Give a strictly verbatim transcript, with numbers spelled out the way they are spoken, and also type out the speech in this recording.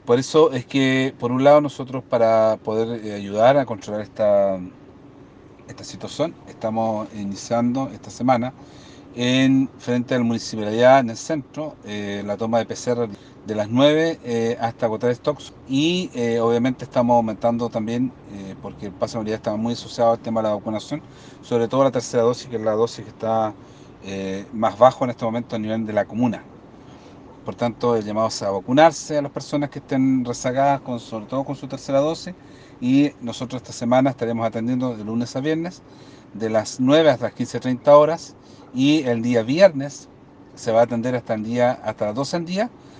Por eso es que, por un lado, nosotros para poder eh, ayudar a controlar esta, esta situación, estamos iniciando esta semana en frente a la municipalidad en el centro, eh, la toma de P C R de las nueve eh, hasta agotar stocks y eh, obviamente estamos aumentando también, eh, porque el pase de movilidad está muy asociado al tema de la vacunación, sobre todo la tercera dosis, que es la dosis que está eh, más bajo en este momento a nivel de la comuna. Por tanto, el llamado es a vacunarse a las personas que estén rezagadas, con, sobre todo con su tercera dosis, y nosotros esta semana estaremos atendiendo de lunes a viernes, de las nueve hasta las quince treinta horas, y el día viernes se va a atender hasta el día hasta las doce del día,